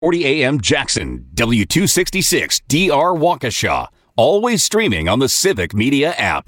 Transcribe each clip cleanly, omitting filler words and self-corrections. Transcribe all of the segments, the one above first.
40 AM Jackson, W266 DR Waukesha. Always streaming on the Civic Media app.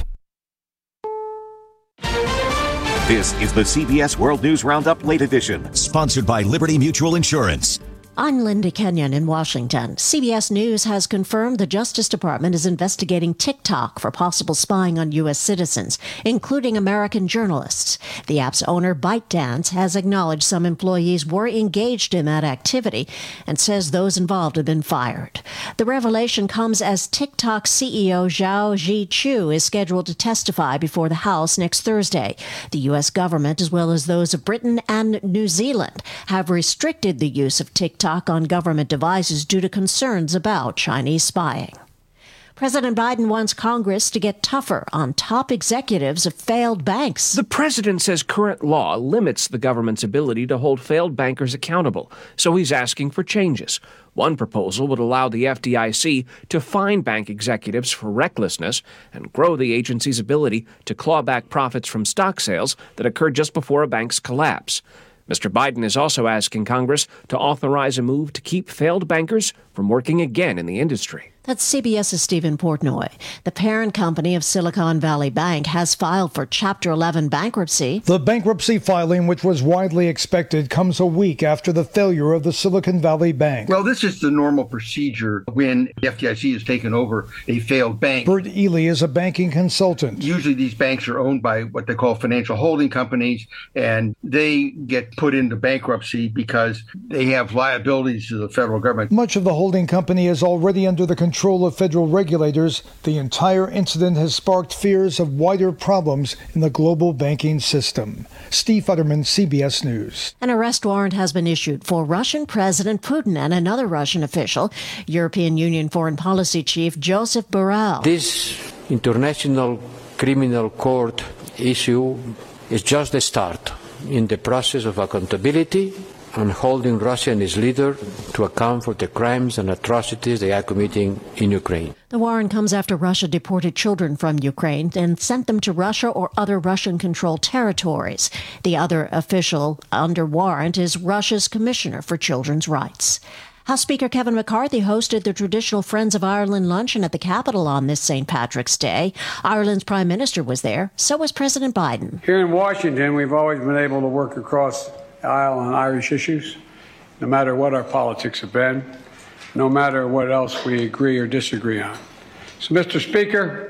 This is the CBS World News Roundup Late Edition, sponsored by Liberty Mutual Insurance. I'm Linda Kenyon in Washington. CBS News has confirmed the Justice Department is investigating TikTok for possible spying on U.S. citizens, including American journalists. The app's owner, ByteDance, has acknowledged some employees were engaged in that activity and says those involved have been fired. The revelation comes as TikTok CEO Zhao Zhichu is scheduled to testify before the House next Thursday. The U.S. government, as well as those of Britain and New Zealand, have restricted the use of TikTok on government devices due to concerns about Chinese spying. President Biden wants Congress to get tougher on top executives of failed banks. The president says current law limits the government's ability to hold failed bankers accountable, so he's asking for changes. One proposal would allow the FDIC to fine bank executives for recklessness and grow the agency's ability to claw back profits from stock sales that occurred just before a bank's collapse. Mr. Biden is also asking Congress to authorize a move to keep failed bankers from working again in the industry. That's CBS's Stephen Portnoy. The parent company of Silicon Valley Bank has filed for Chapter 11 bankruptcy. The bankruptcy filing, which was widely expected, comes a week after the failure of the Silicon Valley Bank. Well, this is the normal procedure when the FDIC has taken over a failed bank. Bert Ely is a banking consultant. Usually these banks are owned by what they call financial holding companies, and they get put into bankruptcy because they have liabilities to the federal government. Much of the holding company is already under the control of federal regulators. The entire incident has sparked fears of wider problems in the global banking system. Steve Futterman, CBS News. An arrest warrant has been issued for Russian President Putin and another Russian official, European Union Foreign Policy Chief Joseph Borrell. This International Criminal Court issue is just the start in the process of accountability and holding Russia and its leader to account for the crimes and atrocities they are committing in Ukraine. The warrant comes after Russia deported children from Ukraine and sent them to Russia or other Russian-controlled territories. The other official under warrant is Russia's Commissioner for Children's Rights. House Speaker Kevin McCarthy hosted the traditional Friends of Ireland luncheon at the Capitol on this St. Patrick's Day. Ireland's Prime Minister was there. So was President Biden. Here in Washington, we've always been able to work across the aisle on Irish issues, no matter what our politics have been, no matter what else we agree or disagree on. So, Mr. Speaker,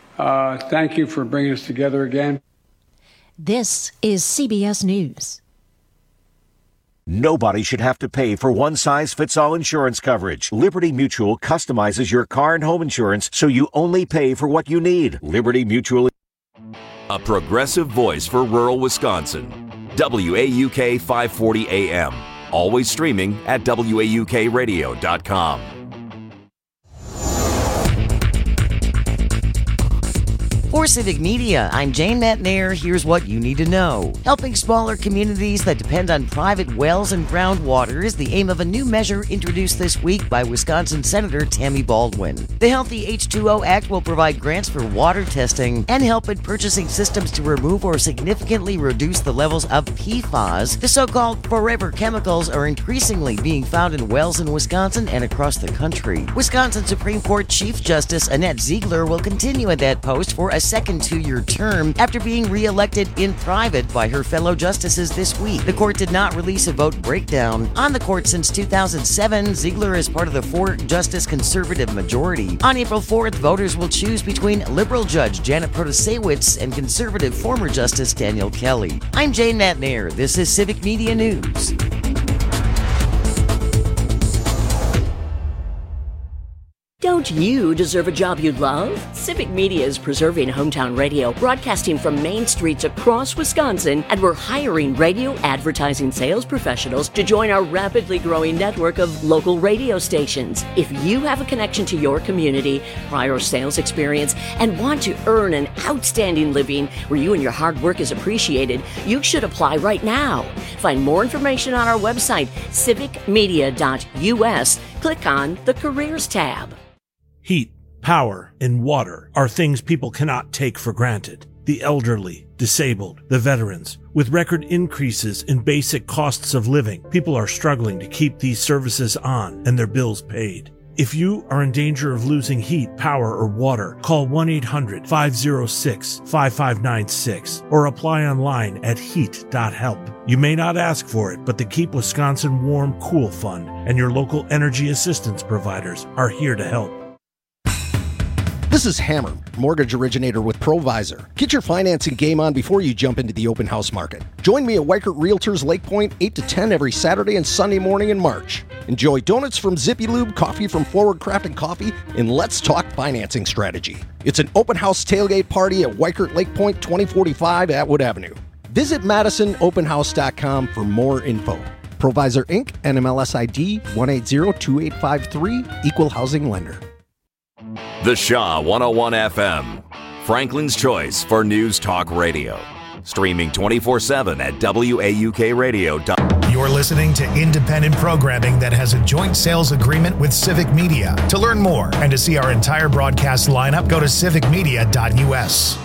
thank you for bringing us together again. This is CBS News. Nobody should have to pay for one-size-fits-all insurance coverage. Liberty Mutual customizes your car and home insurance so you only pay for what you need. Liberty Mutual. A progressive voice for rural Wisconsin. WAUK 540 AM. Always streaming at WAUKradio.com. For Civic Media, I'm Jane Matnair. Here's what you need to know. Helping smaller communities that depend on private wells and groundwater is the aim of a new measure introduced this week by Wisconsin Senator Tammy Baldwin. The Healthy H2O Act will provide grants for water testing and help in purchasing systems to remove or significantly reduce the levels of PFAS. The so-called forever chemicals are increasingly being found in wells in Wisconsin and across the country. Wisconsin Supreme Court Chief Justice Annette Ziegler will continue at that post for a second two-year term after being re-elected in private by her fellow justices this week. The court did not release a vote breakdown. On the court since 2007, Ziegler is part of the four-justice conservative majority. On April 4th, voters will choose between liberal judge Janet Protasiewicz and conservative former Justice Daniel Kelly. I'm Jane Matnair. This is Civic Media News. Don't you deserve a job you love? Civic Media is preserving hometown radio, broadcasting from main streets across Wisconsin, and we're hiring radio advertising sales professionals to join our rapidly growing network of local radio stations. If you have a connection to your community, prior sales experience, and want to earn an outstanding living where you and your hard work is appreciated, you should apply right now. Find more information on our website, civicmedia.us. Click on the Careers tab. Heat, power, and water are things people cannot take for granted. the elderly, disabled, the veterans. With record increases in basic costs of living, people are struggling to keep these services on and their bills paid. If you are in danger of losing heat, power, or water, call 1-800-506-5596 or apply online at heat.help. You may not ask for it, but the Keep Wisconsin Warm Cool Fund and your local energy assistance providers are here to help. This is Hammer, mortgage originator with Provisor. Get your financing game on before you jump into the open house market. Join me at Weichert Realtors Lake Point 8 to 10 every Saturday and Sunday morning in March. Enjoy donuts from Zippy Lube, coffee from Forward Craft & Coffee, and let's talk financing strategy. It's an open house tailgate party at Weichert Lake Point 2045 Atwood Avenue. Visit MadisonOpenHouse.com for more info. Provisor Inc., NMLS ID 1802853, Equal Housing Lender. The Shaw 101 FM, Franklin's choice for news talk radio. Streaming 24/7 at WAUKradio.com. You're listening to independent programming that has a joint sales agreement with Civic Media. To learn more and to see our entire broadcast lineup, go to civicmedia.us.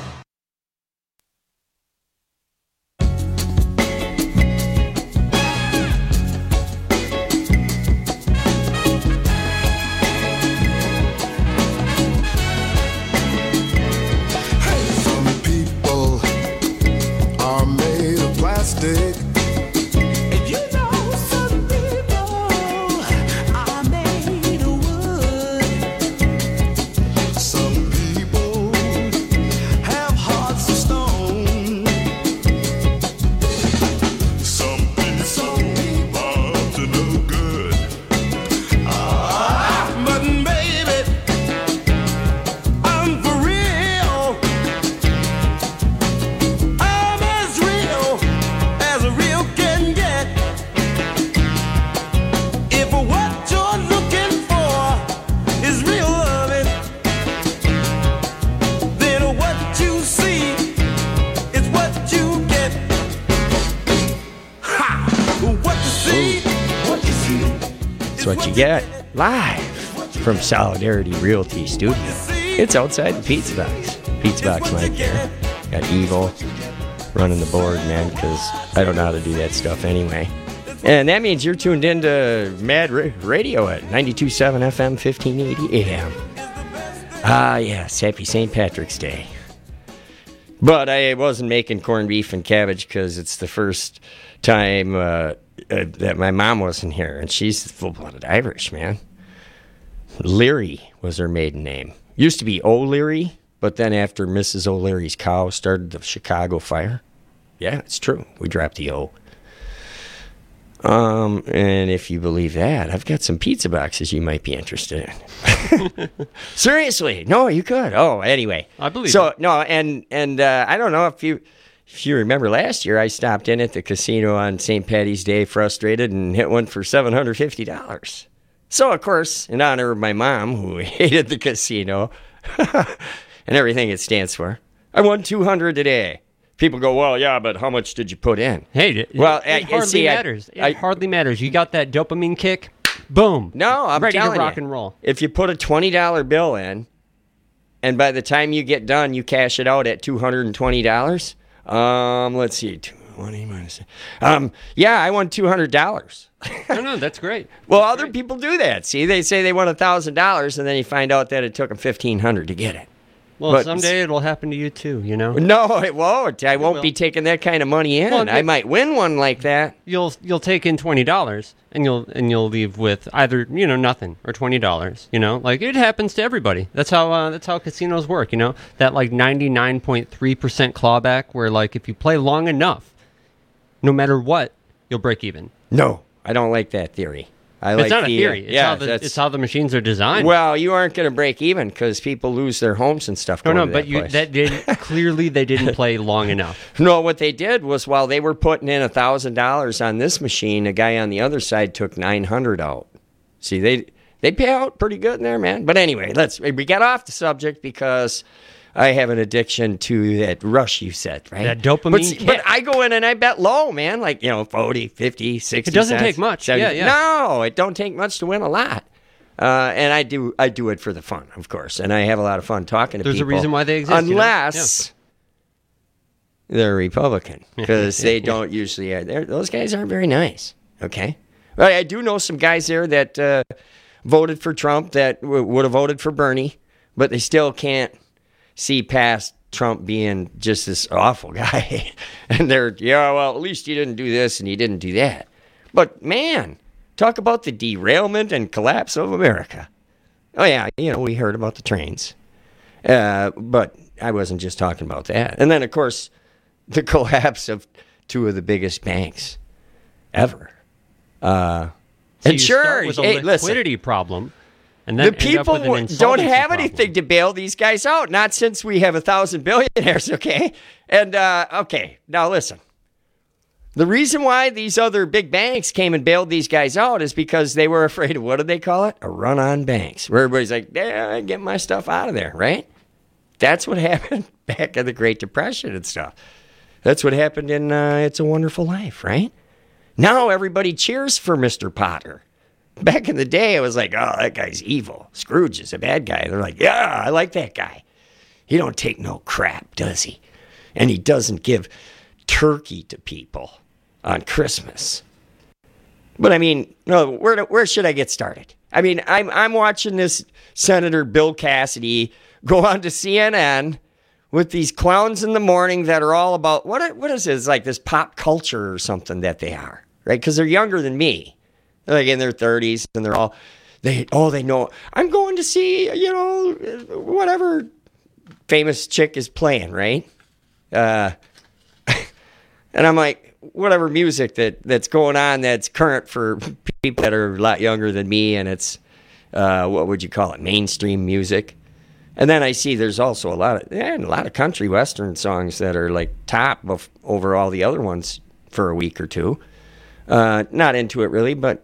What you get live from Solidarity Realty Studio. It's outside the Pizza Box. Pizza Box Mike here. Got Eagle running the board, man, because I don't know how to do that stuff anyway. And that means you're tuned into Mad Radio at 92.7 FM, 1580 AM. Ah, yes, happy St. Patrick's Day. But I wasn't making corned beef and cabbage because it's the first time that my mom wasn't here, and she's full-blooded Irish, man. Leary was her maiden name. Used to be O'Leary, but then after Mrs. O'Leary's cow started the Chicago fire. Yeah, it's true. We dropped the O. And if you believe that, I've got some pizza boxes you might be interested in. Seriously, no, you could. Oh, anyway, I believe so. It. No, and I don't know if you remember last year, I stopped in at the casino on St. Paddy's Day, frustrated, and hit one for $750. So, of course, in honor of my mom, who hated the casino and everything it stands for, I won $200 today. People go, well, yeah, but how much did you put in? Hey, well, it hardly matters. It hardly matters. You got that dopamine kick, boom. No, I'm ready telling to rock you, and roll. If you put a $20 bill in, and by the time you get done, you cash it out at $220. Let's see, 20 minus. Yeah, I won $200. No, that's great. Well, other people do that. See, they say they won $1,000, and then you find out that it took them $1,500 to get it. Well, but someday it'll happen to you too, you know? No, it won't. I won't be taking that kind of money in. Well, I might win one like that. You'll take in $20 and you'll leave with either, nothing or $20, Like it happens to everybody. That's how casinos work, That like 99.3% clawback where like if you play long enough, no matter what, you'll break even. No, I don't like that theory. It's not a theory. It's how the machines are designed. Well, you aren't going to break even because people lose their homes and stuff. No, but clearly they didn't play long enough. No, what they did was while they were putting in $1,000 on this machine, a guy on the other side took $900 out. See, they pay out pretty good in there, man. But anyway, we got off the subject because I have an addiction to that rush you said, right? That dopamine. But I go in and I bet low, man, like, 40, 50, 60 It doesn't cents, take much. 70. Yeah. No, it don't take much to win a lot. And I do it for the fun, of course. And I have a lot of fun talking to people. There's a reason why they exist. Unless they're Republican because they don't usually. Those guys aren't very nice. Okay, but I do know some guys there that voted for Trump that would have voted for Bernie, but they still can't see past Trump being just this awful guy. And they're, well, at least he didn't do this and he didn't do that. But man, talk about the derailment and collapse of America. Oh yeah, we heard about the trains, but I wasn't just talking about that. And then of course, the collapse of two of the biggest banks ever. So and sure, with a liquidity problem, and then the people don't have problem. anything to bail these guys out. Not since we have 1,000 billionaires, okay? And okay, now listen. The reason why these other big banks came and bailed these guys out is because they were afraid of, what do they call it? A run on banks, where everybody's like, I get my stuff out of there, right? That's what happened back in the Great Depression and stuff. That's what happened in It's a Wonderful Life, right? Now everybody cheers for Mr. Potter. Back in the day, it was like, oh, that guy's evil. Scrooge is a bad guy. They're like, yeah, I like that guy. He don't take no crap, does he? And he doesn't give turkey to people on Christmas. But I mean, no, where should I get started? I mean, I'm watching this Senator Bill Cassidy go on to CNN with these clowns in the morning that are all about, what is it? It's like this pop culture or something that they are, right? Because they're younger than me. They're like in their 30s, and they know, I'm going to see, whatever famous chick is playing, right? And I'm like, whatever music that's going on that's current for people that are a lot younger than me, and it's, what would you call it, mainstream music. And then I see there's also a lot of country western songs that are like top over all the other ones for a week or two. Not into it really, but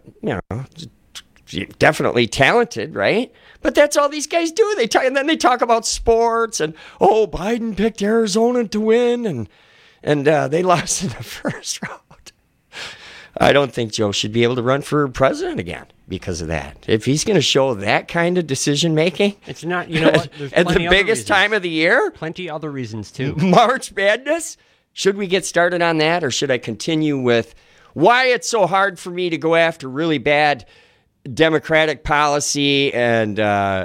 definitely talented, right? But that's all these guys do. And then they talk about sports and Biden picked Arizona to win and they lost in the first round. I don't think Joe should be able to run for president again because of that. If he's going to show that kind of decision making, it's not. You know what? At the biggest time of the year, plenty other reasons too. March Madness. Should we get started on that, or should I continue with why it's so hard for me to go after really bad Democratic policy and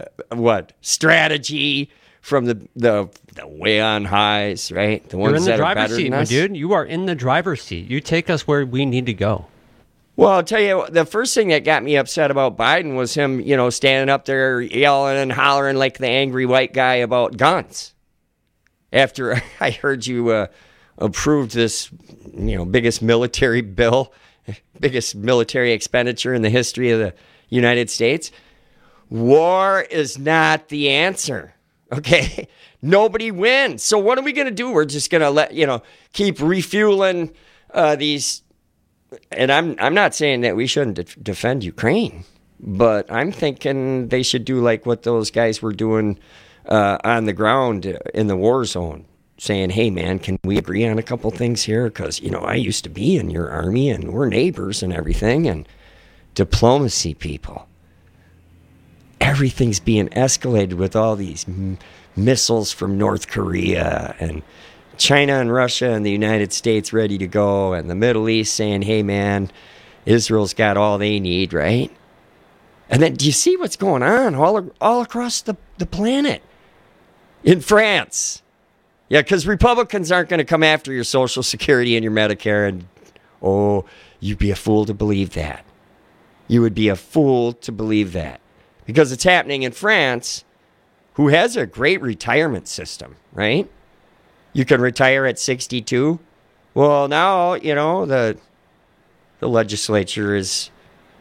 strategy from the way on highs, right? The ones that are better than us. You're in the driver's seat, my dude. You are in the driver's seat. You take us where we need to go. Well, I'll tell you, the first thing that got me upset about Biden was him, standing up there yelling and hollering like the angry white guy about guns. After I heard you approved this, biggest military bill, biggest military expenditure in the history of the United States. War is not the answer. Okay, nobody wins. So what are we going to do? We're just going to keep refueling these. And I'm not saying that we shouldn't defend Ukraine, but I'm thinking they should do like what those guys were doing on the ground in the war zone, saying, hey, man, can we agree on a couple things here? Because, I used to be in your army and we're neighbors and everything. And diplomacy, people. Everything's being escalated with all these missiles from North Korea and China and Russia and the United States ready to go, and the Middle East saying, hey, man, Israel's got all they need, right? And then do you see what's going on all across the planet? In France. Yeah, because Republicans aren't going to come after your Social Security and your Medicare, and, you'd be a fool to believe that. You would be a fool to believe that. Because it's happening in France, who has a great retirement system, right? You can retire at 62. Well, now, the legislature is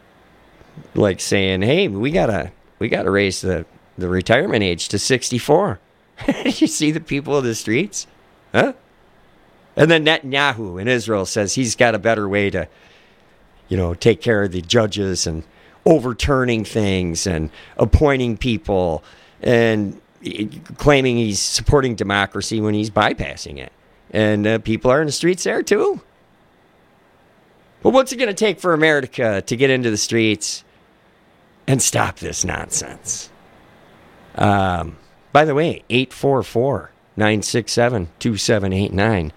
like saying, hey, we gotta raise the retirement age to 64. You see the people in the streets? Huh? And then Netanyahu in Israel says he's got a better way to, take care of the judges and overturning things and appointing people and claiming he's supporting democracy when he's bypassing it. And people are in the streets there too. But what's it going to take for America to get into the streets and stop this nonsense? By the way, 844-967-2789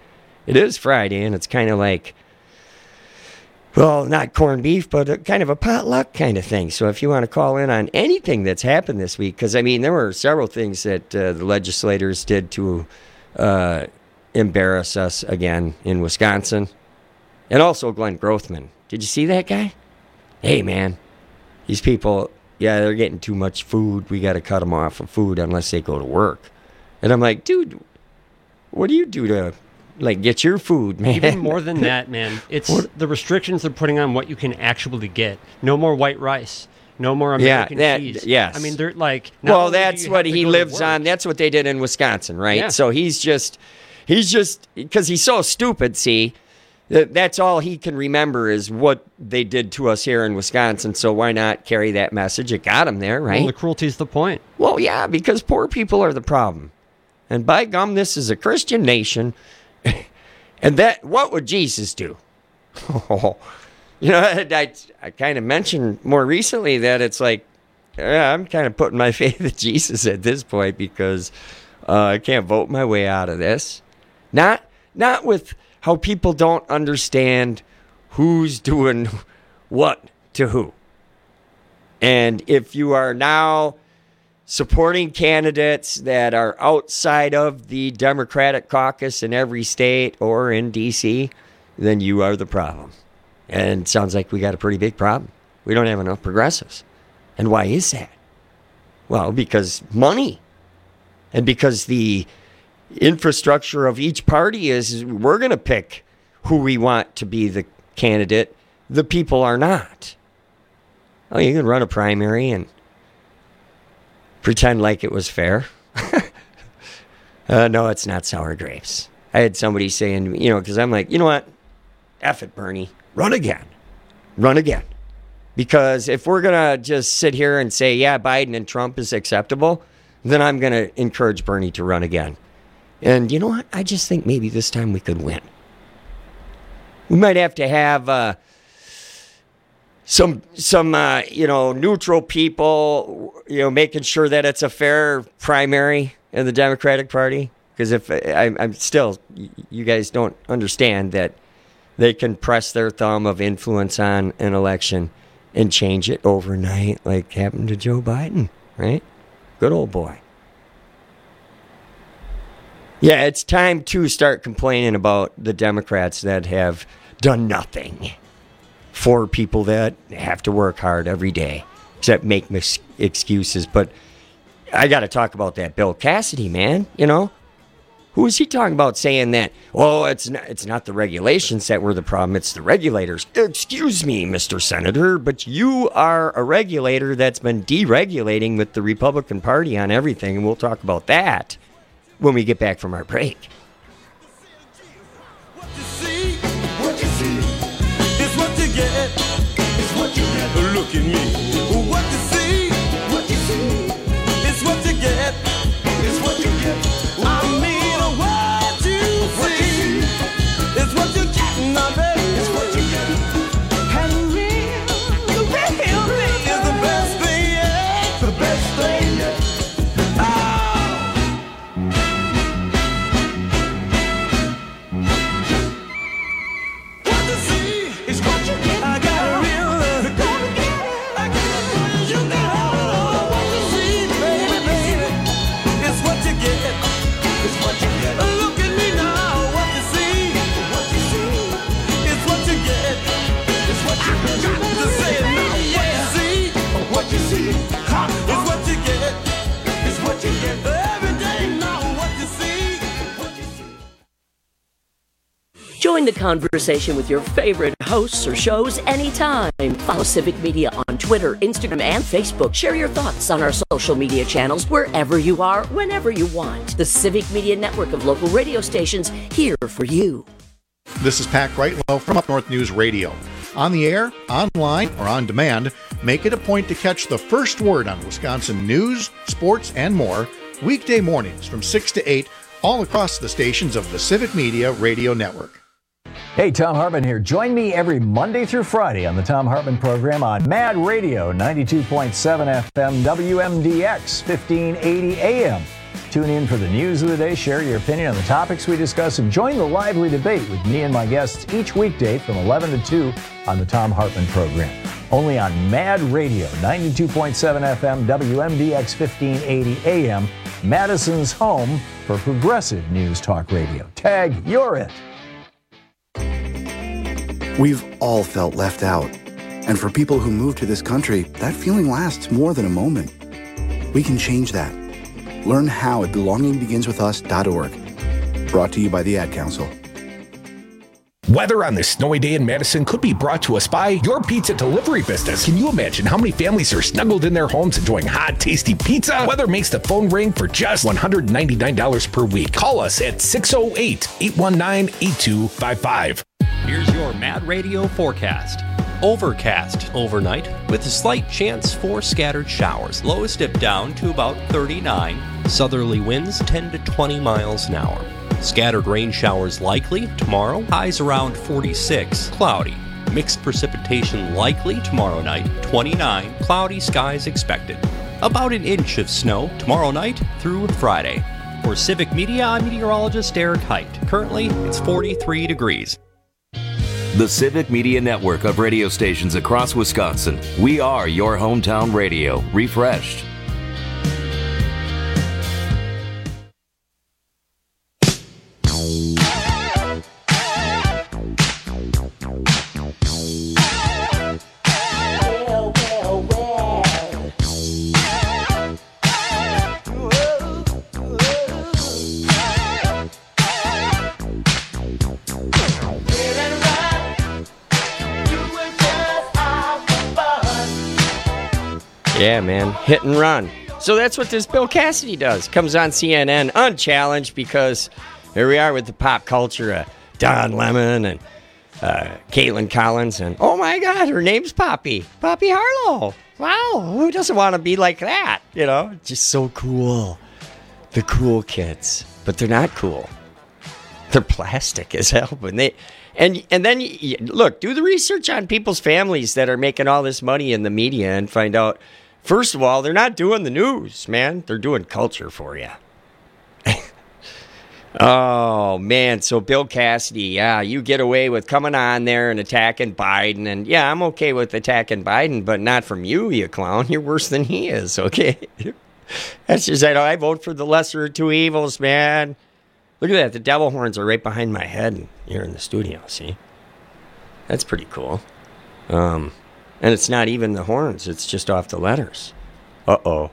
It is Friday, and it's kind of like, well, not corned beef, but kind of a potluck kind of thing. So if you want to call in on anything that's happened this week, because, I mean, there were several things that the legislators did to embarrass us again in Wisconsin. And also Glenn Grothman. Did you see that guy? Hey, man, these people, yeah, they're getting too much food. We got to cut them off of food unless they go to work. And I'm like, dude, what do you do to, like, get your food, man? Even more than that, man. It's the restrictions they're putting on what you can actually get. No more white rice. No more American cheese. Yes. I mean, they're like... Well, that's what he lives on. That's what they did in Wisconsin, right? Yeah. So he's just, because he's so stupid, see, that's all he can remember is what they did to us here in Wisconsin. So why not carry that message? It got him there, right? Well, the cruelty's the point. Well, yeah, because poor people are the problem. And by gum, this is a Christian nation. And what would Jesus do? You know, I kind of mentioned more recently that it's like, I'm kind of putting my faith in Jesus at this point because I can't vote my way out of this. Not with how people don't understand who's doing what to who. And if you are now supporting candidates that are outside of the Democratic caucus in every state or in D.C., then you are the problem. And it sounds like we got a pretty big problem. We don't have enough progressives. And why is that? Well, because money. And because the infrastructure of each party is we're going to pick who we want to be the candidate. The people are not. Oh, you can run a primary and pretend like it was fair. No, it's not sour grapes. I had somebody saying, because I'm like, you know what? F it, Bernie. Run again. Run again. Because if we're going to just sit here and say, yeah, Biden and Trump is acceptable, then I'm going to encourage Bernie to run again. And you know what? I just think maybe this time we could win. We might have to have some neutral people, making sure that it's a fair primary in the Democratic Party. Because if I'm still, you guys don't understand that they can press their thumb of influence on an election and change it overnight, like happened to Joe Biden, right? Good old boy. Yeah, it's time to start complaining about the Democrats that have done nothing for people that have to work hard every day, except make excuses. But I got to talk about that Bill Cassidy, man. Who is he talking about saying that, it's not the regulations that were the problem, it's the regulators? Excuse me, Mr. Senator, but you are a regulator that's been deregulating with the Republican Party on everything, and we'll talk about that when we get back from our break. What you see is what you get. It's what you get. Look at me. What you see is what you get. It's what you get. I mean, what you see is what you get, my baby. It's what you get. And the real thing is the best thing yet. The best thing yet. Join the conversation with your favorite hosts or shows anytime. Follow Civic Media on Twitter, Instagram, and Facebook. Share your thoughts on our social media channels wherever you are, whenever you want. The Civic Media network of local radio stations here for you. This is Pat Greitlow from Up North News Radio. On the air, online, or on demand, make it a point to catch the first word on Wisconsin news, sports, and more weekday mornings from 6 to 8 all across the stations of the Civic Media Radio Network. Hey, Tom Hartman here. Join me every Monday through Friday on the Tom Hartman program on Mad Radio, 92.7 FM, WMDX, 1580 AM. Tune in for the news of the day, share your opinion on the topics we discuss, and join the lively debate with me and my guests each weekday from 11 to 2 on the Thom Hartmann Program. Only on Mad Radio, 92.7 FM, WMDX 1580 AM, Madison's home for progressive news talk radio. Tag, you're it. We've all felt left out. And for people who move to this country, that feeling lasts more than a moment. We can change that. Learn how at belongingbeginswithus.org. Brought to you by the Ad Council. Weather on this snowy day in Madison could be brought to us by your pizza delivery business. Can you imagine how many families are snuggled in their homes enjoying hot, tasty pizza? Weather makes the phone ring for just $199 per week. Call us at 608-819-8255. Here's your Mad Radio forecast. Overcast overnight with a slight chance for scattered showers. Lows dip down to about 39. Southerly winds 10 to 20 miles an hour. Scattered rain showers likely tomorrow. Highs around 46. Cloudy. Mixed precipitation likely tomorrow night. 29. Cloudy skies expected. About an inch of snow tomorrow night through Friday. For Civic Media, I'm meteorologist Eric Height. Currently, it's 43 degrees. The Civic Media Network of radio stations across Wisconsin. We are your hometown radio, refreshed. Yeah, man. Hit and run. So that's what this Bill Cassidy does. Comes on CNN unchallenged because here we are with the pop culture. Don Lemon and Caitlin Collins. And oh my God, her name's Poppy. Poppy Harlow. Wow. Who doesn't want to be like that? You know, just so cool. The cool kids. But they're not cool. They're plastic as hell. And then, look, do the research on people's families that are making all this money in the media and find out, first of all, they're not doing the news, man. They're doing culture for you. Oh, man. So Bill Cassidy, yeah, you get away with coming on there and attacking Biden. And, yeah, I'm okay with attacking Biden, but not from you, you clown. You're worse than he is, okay? That's just, I vote for the lesser of two evils, man. Look at that. The devil horns are right behind my head here in the studio, see? That's pretty cool. And it's not even the horns. It's just off the letters. Uh-oh.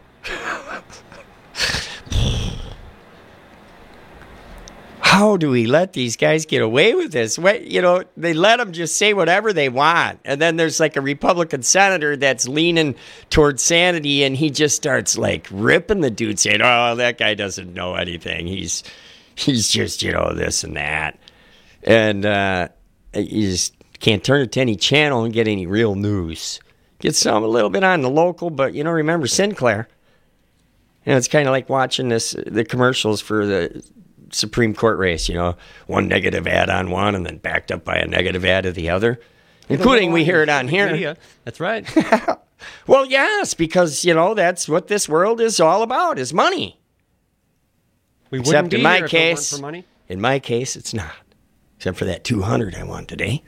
How do we let these guys get away with this? They let them just say whatever they want. And then there's like a Republican senator that's leaning towards sanity, and he just starts like ripping the dude, saying, oh, that guy doesn't know anything. He's just, this and that. And you just can't turn it to any channel and get any real news. Get a little bit on the local, but, remember Sinclair. It's kind of like watching the commercials for the Supreme Court race, one negative ad on one and then backed up by a negative ad of the other, including we hear it on here. Media. That's right. Well, yes, because, that's what this world is all about, is money. Except in my case, for money. In my case, it's not. Except for that 200 I won today.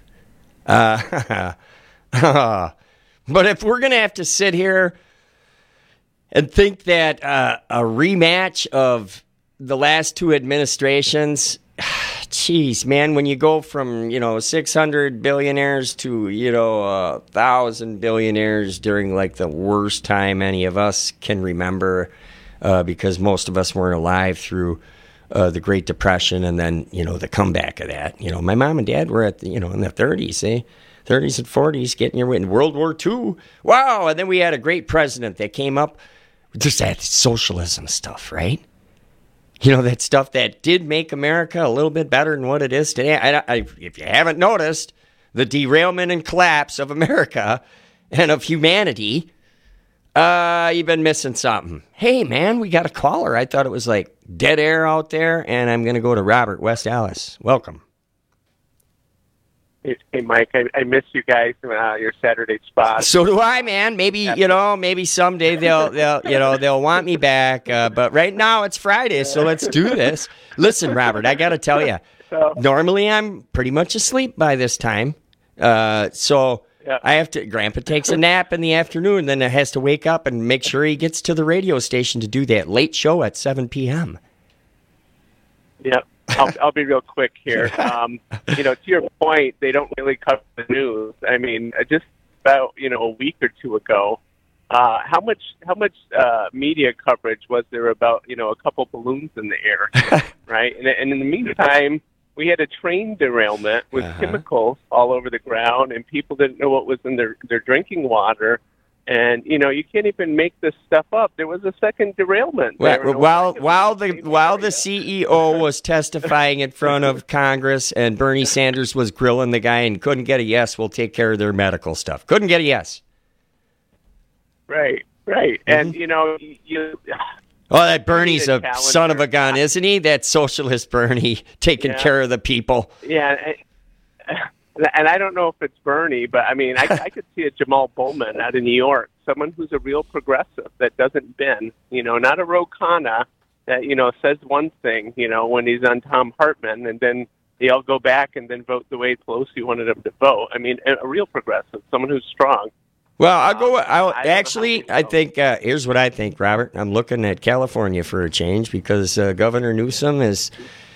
But if we're going to have to sit here and think that a rematch of the last two administrations, geez, man, when you go from, 600 billionaires to, 1,000 billionaires during like the worst time any of us can remember, because most of us weren't alive through the Great Depression and then, the comeback of that. My mom and dad were in the 30s, 30s and 40s, getting your way in World War II. Wow, and then we had a great president that came up with just that socialism stuff, right? That stuff that did make America a little bit better than what it is today. If you haven't noticed, the derailment and collapse of America and of humanity, you've been missing something. Hey, man, we got a caller. I thought it was like dead air out there, and I'm going to go to Robert, West Allis. Welcome. Hey, Mike, I miss you guys, your Saturday spot. So do I, man. Maybe maybe someday they'll want me back. But right now it's Friday, so let's do this. Listen, Robert, I got to tell you, normally I'm pretty much asleep by this time. So I have to. Grandpa takes a nap in the afternoon, then has to wake up and make sure he gets to the radio station to do that late show at 7 p.m. Yep. I'll be real quick here. To your point, they don't really cover the news. I mean, just about a week or two ago, how much media coverage was there about a couple balloons in the air, right? And in the meantime, we had a train derailment with chemicals all over the ground, and people didn't know what was in their drinking water. And you can't even make this stuff up. There was a second derailment. While the CEO was testifying in front of Congress, and Bernie Sanders was grilling the guy and couldn't get a yes, we'll take care of their medical stuff. Couldn't get a yes. Right. And you. Oh, that Bernie's a son of a gun, isn't he? That socialist Bernie taking care of the people. Yeah. And I don't know if it's Bernie, but I mean, I could see a Jamal Bowman out of New York, someone who's a real progressive that doesn't bend, not a Ro Khanna that, says one thing, when he's on Tom Hartman, and then they all go back and then vote the way Pelosi wanted them to vote. I mean, a real progressive, someone who's strong. Well, I think, here's what I think, Robert. I'm looking at California for a change because Governor Newsom is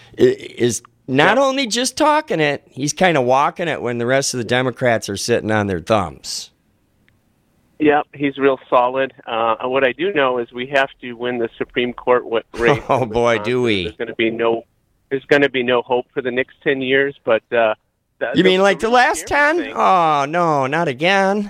not only just talking it, he's kind of walking it when the rest of the Democrats are sitting on their thumbs. Yep, he's real solid. What I do know is we have to win the Supreme Court race. Oh boy, do we! There's going to be no hope for the next 10 years. But you mean like the last 10? Oh no, not again.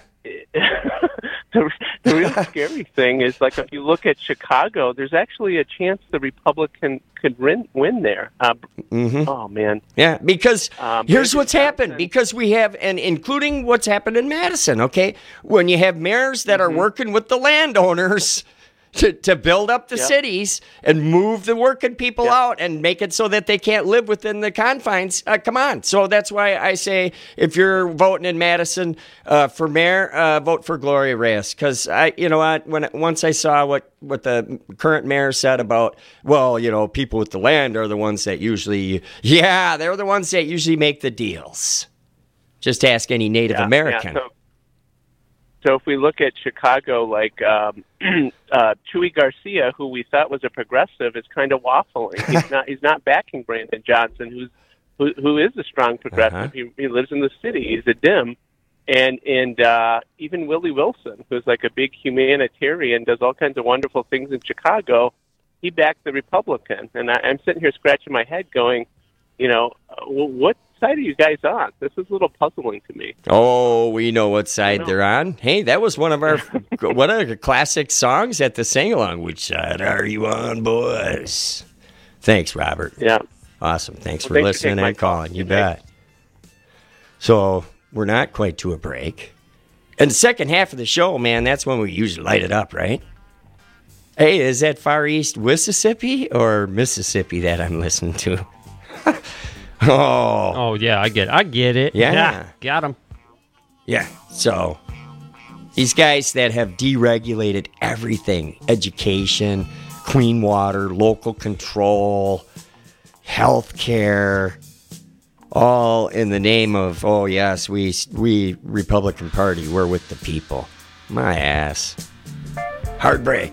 The real scary thing is, like, if you look at Chicago, there's actually a chance the Republican could win there. Oh, man. Yeah, because here's what's happened. Because we have, and including what's happened in Madison, okay? When you have mayors that are working with the landowners to build up the cities and move the working people out and make it so that they can't live within the confines. Come on. So that's why I say if you're voting in Madison for mayor, vote for Gloria Reyes. Because once I saw what the current mayor said about, people with the land are the ones that usually, they're the ones that usually make the deals. Just ask any Native American. Yeah, so if we look at Chicago, like Chuy Garcia, who we thought was a progressive, is kind of waffling. He's not backing Brandon Johnson, who is a strong progressive. He lives in the city. He's a Dem, and even Willie Wilson, who's like a big humanitarian, does all kinds of wonderful things in Chicago. He backed the Republican, and I'm sitting here scratching my head, going, what side are you guys on? This is a little puzzling to me. Oh, we know what side they're on. Hey, that was one of our classic songs at the sing-along. Which side are you on, boys? Thanks, Robert. Yeah. Awesome. Thanks for listening and calling. You bet. So we're not quite to a break. And the second half of the show, man, that's when we usually light it up, right? Hey, is that Far East Mississippi or Mississippi that I'm listening to? Oh yeah, I get it. Yeah, got him. Yeah, so these guys that have deregulated everything: education, clean water, local control, healthcare, all in the name of, oh yes, we Republican Party, we're with the people. My ass. Heartbreak.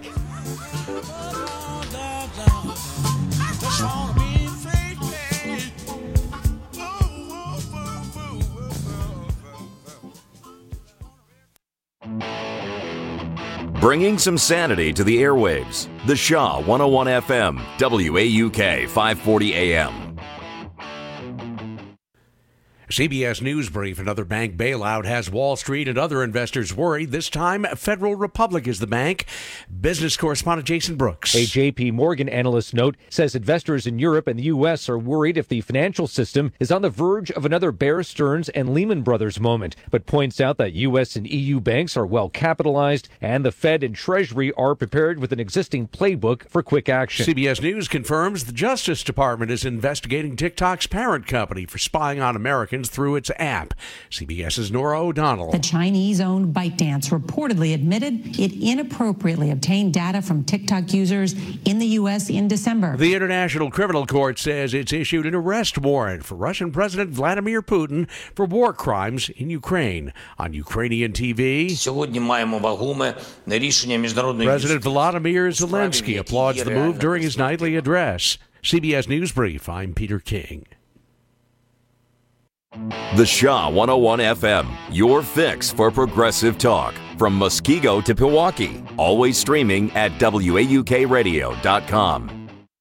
Bringing some sanity to the airwaves. The Shaw 101 FM, WAUK 540 AM. CBS News Brief. Another bank bailout has Wall Street and other investors worried. This time, Federal Republic is the bank. Business correspondent Jason Brooks. A J.P. Morgan analyst note says investors in Europe and the U.S. are worried if the financial system is on the verge of another Bear Stearns and Lehman Brothers moment, but points out that U.S. and EU banks are well capitalized and the Fed and Treasury are prepared with an existing playbook for quick action. CBS News confirms the Justice Department is investigating TikTok's parent company for spying on Americans fans through its app. CBS's Nora O'Donnell. The Chinese-owned ByteDance reportedly admitted it inappropriately obtained data from TikTok users in the U.S. in December. The International Criminal Court says it's issued an arrest warrant for Russian President Vladimir Putin for war crimes in Ukraine. On Ukrainian TV, President Volodymyr Zelensky applauds the move during his nightly address. CBS News Brief, I'm Peter King. The Shaw 101 FM, your fix for progressive talk. From Muskego to Pewaukee. Always streaming at WAUKradio.com.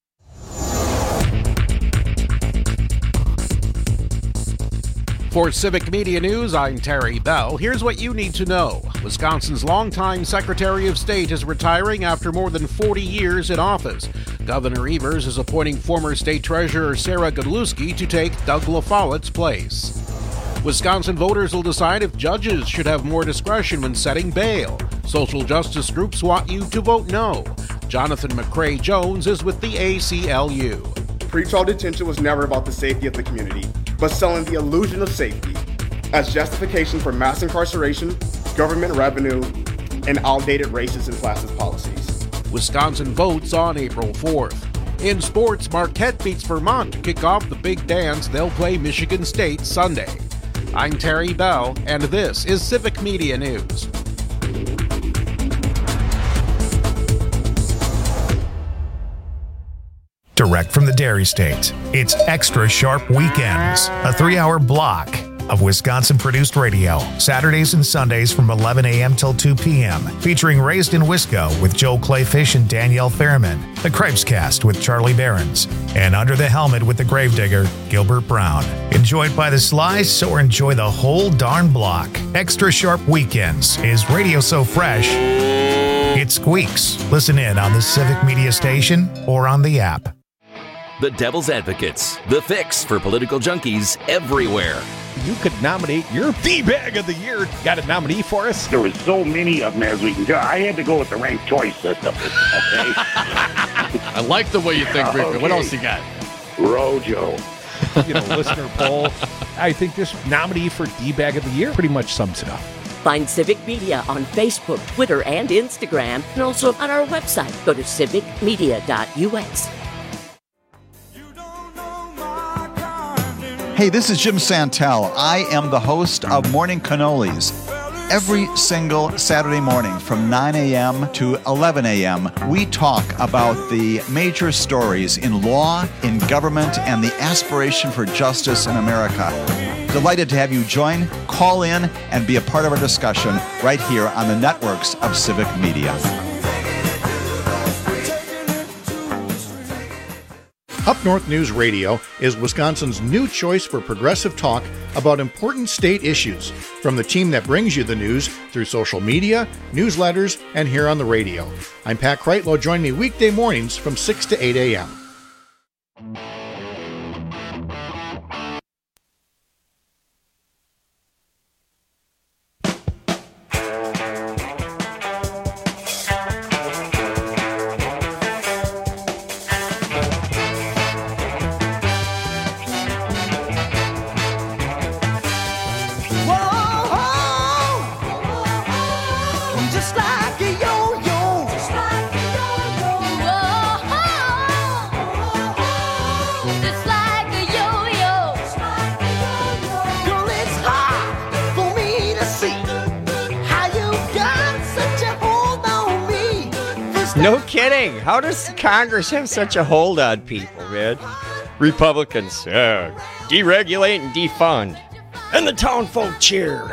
For Civic Media News, I'm Terry Bell. Here's what you need to know. Wisconsin's longtime Secretary of State is retiring after more than 40 years in office. Governor Evers is appointing former State Treasurer Sarah Godlewski to take Doug LaFollette's place. Wisconsin voters will decide if judges should have more discretion when setting bail. Social justice groups want you to vote no. Jonathan McCrae Jones is with the ACLU. Pretrial detention was never about the safety of the community, but selling the illusion of safety as justification for mass incarceration, government revenue, and outdated racist and classist policies. Wisconsin votes on April 4th. In sports, Marquette beats Vermont to kick off the big dance. They'll play Michigan State Sunday. I'm Terry Bell, and this is Civic Media News. Direct from the Dairy State, it's Extra Sharp Weekends, a 3-hour block of Wisconsin-produced radio, Saturdays and Sundays from 11 a.m. till 2 p.m., featuring Raised in Wisco with Joe Clayfish and Danielle Fairman, The Cripescast with Charlie Behrens, and Under the Helmet with the Gravedigger, Gilbert Brown. Enjoyed by the slice or enjoy the whole darn block. Extra Sharp Weekends is radio so fresh, it squeaks. Listen in on the Civic Media Station or on the app. The Devil's Advocates, the fix for political junkies everywhere. You could nominate your D-Bag of the Year. Got a nominee for us? There was so many of them as we can go. I had to go with the ranked choice system. Okay? I like the way you think, Rico. Okay. What else you got? Rojo. Listener poll. I think this nominee for D-Bag of the Year pretty much sums it up. Find Civic Media on Facebook, Twitter, and Instagram, and also on our website. Go to civicmedia.us. Hey, this is Jim Santel. I am the host of Morning Cannolis. Every single Saturday morning from 9 a.m. to 11 a.m., we talk about the major stories in law, in government, and the aspiration for justice in America. Delighted to have you join, call in, and be a part of our discussion right here on the networks of Civic Media. Up North News Radio is Wisconsin's new choice for progressive talk about important state issues, from the team that brings you the news through social media, newsletters, and here on the radio. I'm Pat Kreitlow. Join me weekday mornings from 6 to 8 a.m. No kidding. How does Congress have such a hold on people, man? Republicans, deregulate and defund. And the town folk cheer.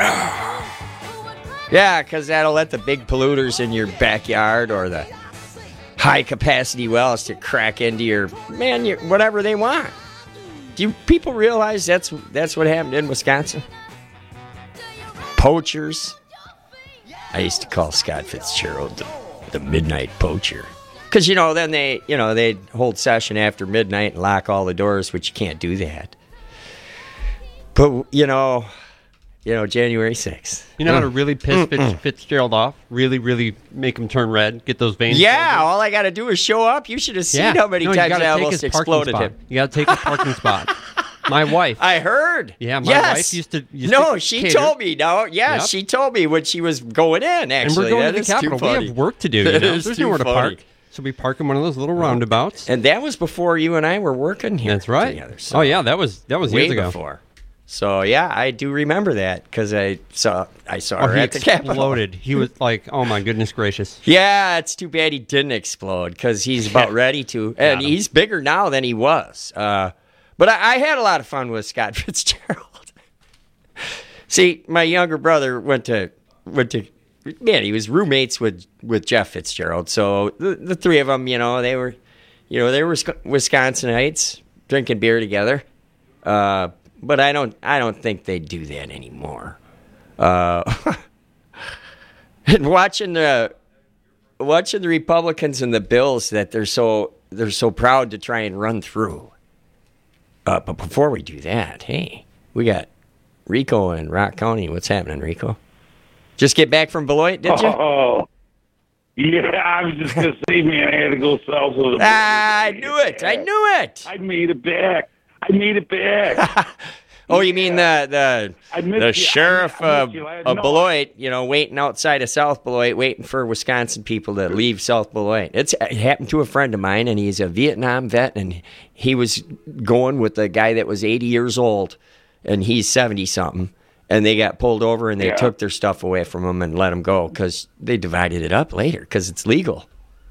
Yeah, because that'll let the big polluters in your backyard or the high-capacity wells to crack into your whatever they want. Do you people realize that's what happened in Wisconsin? Poachers. I used to call Scott Fitzgerald the midnight poacher. Because, then they'd hold session after midnight and lock all the doors, which you can't do that. But, January 6th. You know how to really piss Fitzgerald off? Really, really make him turn red? Get those veins? Yeah, all I got to do is show up. You should have seen how many times I almost exploded him. You got to take his parking spot. My wife. I heard. Yeah, my wife used to. She cater. told me. No, yeah, Yep. she told me when she was going in. Actually, And we're going that to the is too Capitol. We funny. have work to do. You That know? is There's too nowhere to funny. park. So we park in one of those little roundabouts. And that was before you and I were working here. That's right. Together, so Oh yeah, that was way years ago. before. So yeah, I do remember that because I saw her He at the Capitol. exploded. He was like, "Oh my goodness gracious!" Yeah, it's too bad he didn't explode because he's about ready to, and he's bigger now than he was. But I had a lot of fun with Scott Fitzgerald. See, my younger brother went to. Man, he was roommates with Jeff Fitzgerald. So the three of them, they were Wisconsinites drinking beer together. But I don't think they do that anymore. And watching the Republicans and the bills that they're so proud to try and run through. But before we do that, hey, we got Rico in Rock County. What's happening, Rico? Just get back from Beloit, did you? Oh, yeah, I was just going to say, man, I had to go south of the I knew it. I made it back. Oh, you mean the sheriff of Beloit, waiting outside of South Beloit, waiting for Wisconsin people to leave South Beloit. It happened to a friend of mine, and he's a Vietnam vet, and he was going with a guy that was 80 years old, and he's 70-something. And they got pulled over, and they took their stuff away from them and let them go because they divided it up later because it's legal.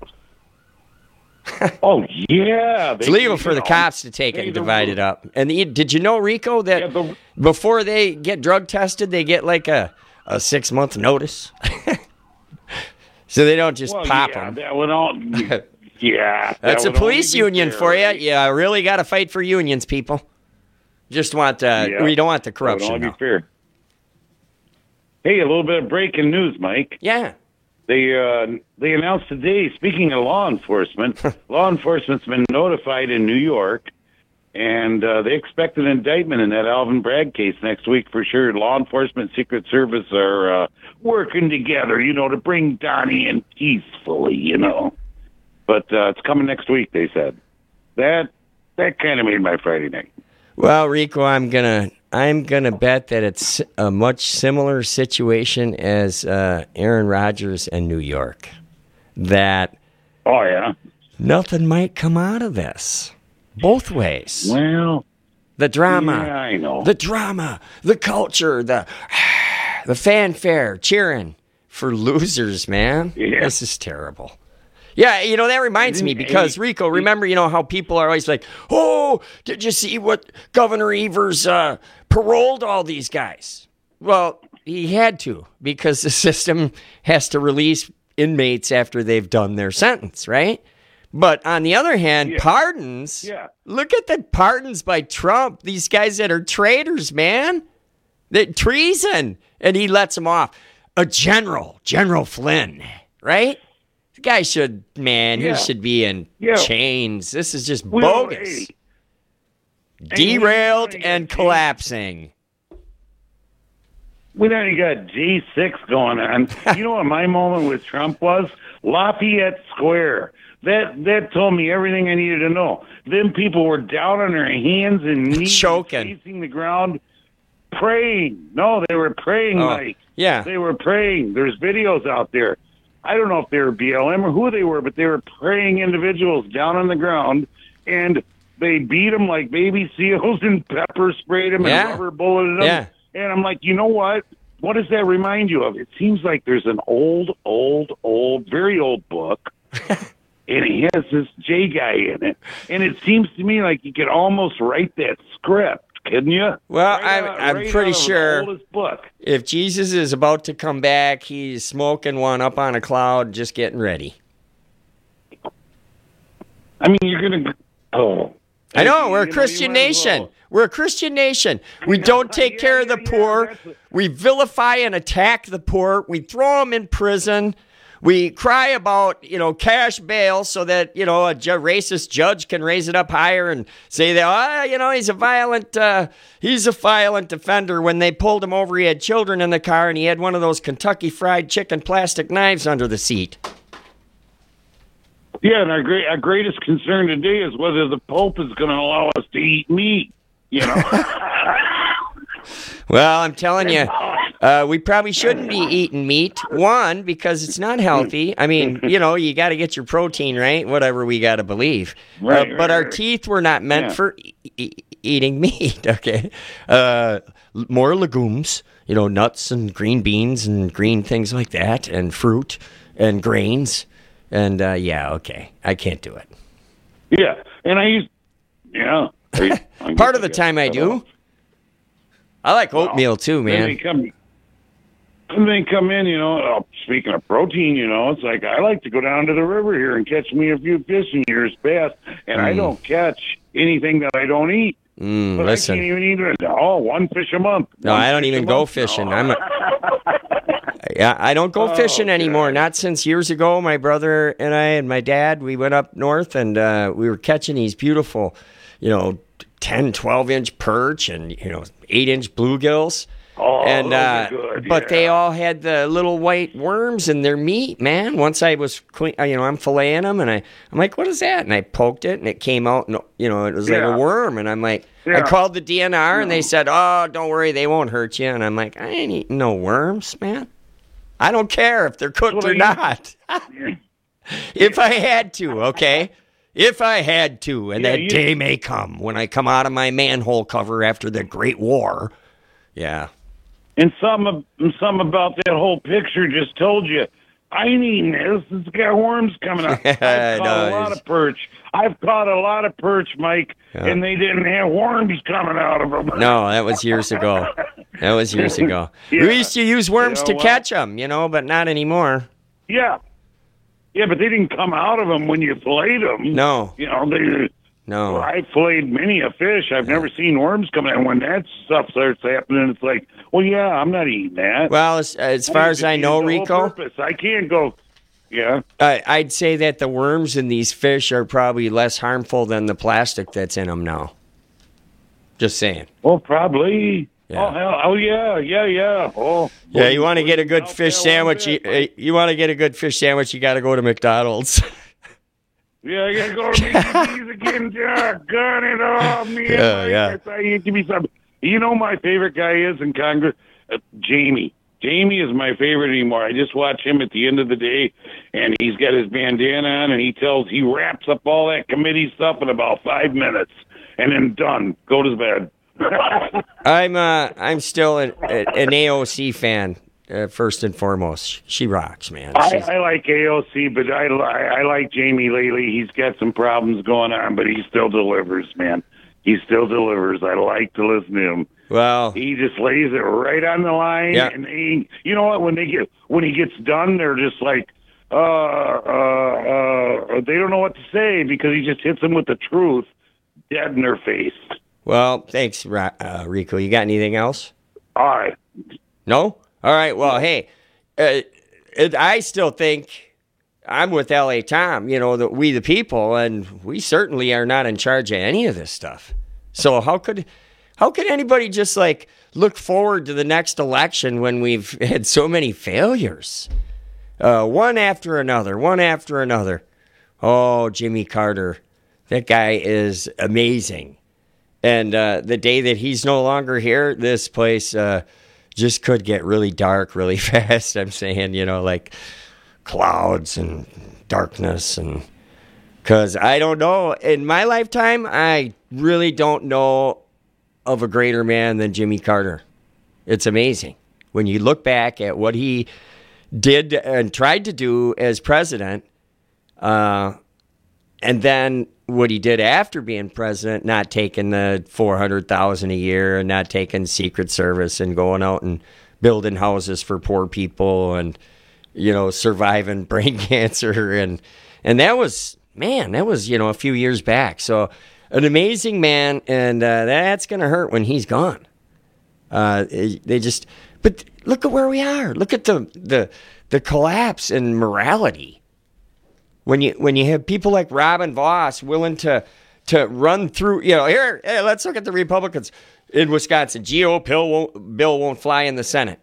Oh, yeah. It's legal for the cops to take it and divide it up. And did you know, Rico, that before they get drug tested, they get like a 6-month notice? So they don't just pop them. That would all, yeah. That's a police union for you. Yeah, really got to fight for unions, people. Just want we don't want the corruption. That would only be fair. Hey, a little bit of breaking news, Mike. Yeah. They announced today, speaking of law enforcement's been notified in New York, and they expect an indictment in that Alvin Bragg case next week for sure. Law enforcement, Secret Service are working together, to bring Donnie in peacefully, But it's coming next week, they said. That kind of made my Friday night. Well, Rico, I'm gonna bet that it's a much similar situation as Aaron Rodgers and New York. That nothing might come out of this, both ways. Well, the drama, yeah, I know. the drama, the culture, the fanfare, cheering for losers, man. Yeah. This is terrible. Yeah, that reminds me because, Rico, remember, how people are always like, oh, did you see what Governor Evers paroled all these guys? Well, he had to because the system has to release inmates after they've done their sentence, right? But on the other hand, pardons, look at the pardons by Trump, these guys that are traitors, man. That treason, and he lets them off. A General Flynn, right? Guy should, he should be in chains. This is just bogus. Derailed and collapsing. We already got J6 going on. You know what my moment with Trump was? Lafayette Square. That told me everything I needed to know. Then people were down on their hands and knees, choking, facing the ground, praying. No, they were praying, Mike. Yeah, they were praying. There's videos out there. I don't know if they were BLM or who they were, but they were praying individuals down on the ground, and they beat them like baby seals and pepper sprayed them and rubber bulleted them. Yeah. And I'm like, you know what? What does that remind you of? It seems like there's an old, very old book, and it has this J guy in it. And it seems to me like you could almost write that script. Couldn't you? Well, I'm pretty sure if Jesus is about to come back, he's smoking one up on a cloud, just getting ready. I mean, you're going to... Oh. I know, we're a Christian nation. We're a Christian nation. We don't take care of the poor. We vilify and attack the poor. We throw them in prison. We cry about, cash bail so that, a racist judge can raise it up higher and say that, he's a violent offender. When they pulled him over, he had children in the car and he had one of those Kentucky Fried Chicken plastic knives under the seat. Yeah, and our greatest concern today is whether the Pope is going to allow us to eat meat. You know. Well, I'm telling you, we probably shouldn't be eating meat. One, because it's not healthy. I mean, you know, you got to get your protein, right? Whatever we got to believe. But our teeth were not meant for eating meat, okay? More legumes, you know, nuts and green beans and green things like that, and fruit and grains. And, okay, I can't do it. Yeah, and I used, Part of the time I do. I like oatmeal too, man. Then they come in, speaking of protein, it's like I like to go down to the river here and catch me a few fish in years past, and I don't catch anything that I don't eat. But Listen. I can't even eat it. One fish a month. No, I don't even go fishing. No. I don't go fishing anymore. Not since years ago. My brother and I and my dad, we went up north and we were catching these beautiful, 10, 12-inch perch and, 8-inch bluegills. Oh, and good, but they all had the little white worms in their meat, man. Once I was clean, I'm filleting them, and I'm like, what is that? And I poked it, and it came out, and it was like a worm. And I'm like, I called the DNR, and they said, oh, don't worry, they won't hurt you. And I'm like, I ain't eating no worms, man. I don't care if they're cooked or not. If I had to, okay. If I had to, and that day may come when I come out of my manhole cover after the Great War. Yeah. And some about that whole picture just told you, I ain't eating this. It's got worms coming out. I've caught a lot of perch. I've caught a lot of perch, Mike, and they didn't have worms coming out of them. No, that was years ago. We used to use worms to catch them, but not anymore. Yeah. Yeah, but they didn't come out of them when you filleted them. No. No. Well, I filleted many a fish. I've never seen worms come out. When that stuff starts happening, it's like, well, yeah, I'm not eating that. Well, as far as I know, Rico, I can't go. Yeah. I'd say that the worms in these fish are probably less harmful than the plastic that's in them now. Just saying. Well, probably. Yeah. Oh, hell. Oh, yeah. Oh. Yeah, you want to get a good fish sandwich. You want to get a good fish sandwich, you got to go to McDonald's. Yeah, I gotta go to Mickey D's again, Jack. Gun it off me. Give me some. My favorite guy is in Congress? Jamie. Jamie is my favorite anymore. I just watch him at the end of the day, and he's got his bandana on, and he wraps up all that committee stuff in about 5 minutes, and then done. Go to bed. I'm still an AOC fan. First and foremost, she rocks, man. I like AOC, but I like Jamie lately. He's got some problems going on, but he still delivers, man. He still delivers. I like to listen to him. Well, he just lays it right on the line, and you know what? When he gets done, they're just like, they don't know what to say because he just hits them with the truth, dead in their face. Well, thanks, Rico. You got anything else? All right. No? All right, well, hey, I still think I'm with L.A. Tom, that we the people, and we certainly are not in charge of any of this stuff. So how could anybody just, look forward to the next election when we've had so many failures? One after another. Oh, Jimmy Carter, that guy is amazing. And the day that he's no longer here, this place... just could get really dark really fast. I'm saying, like clouds and darkness. And because I don't know, in my lifetime, I really don't know of a greater man than Jimmy Carter. It's amazing. When you look back at what he did and tried to do as president, and then what he did after being president, not taking the $400,000 a year and not taking Secret Service and going out and building houses for poor people and, surviving brain cancer. And that was, a few years back. So an amazing man. And that's going to hurt when he's gone. But look at where we are. Look at the collapse in morality. When you have people like Robin Vos willing to run through, hey, let's look at the Republicans in Wisconsin. GOP bill won't fly in the Senate.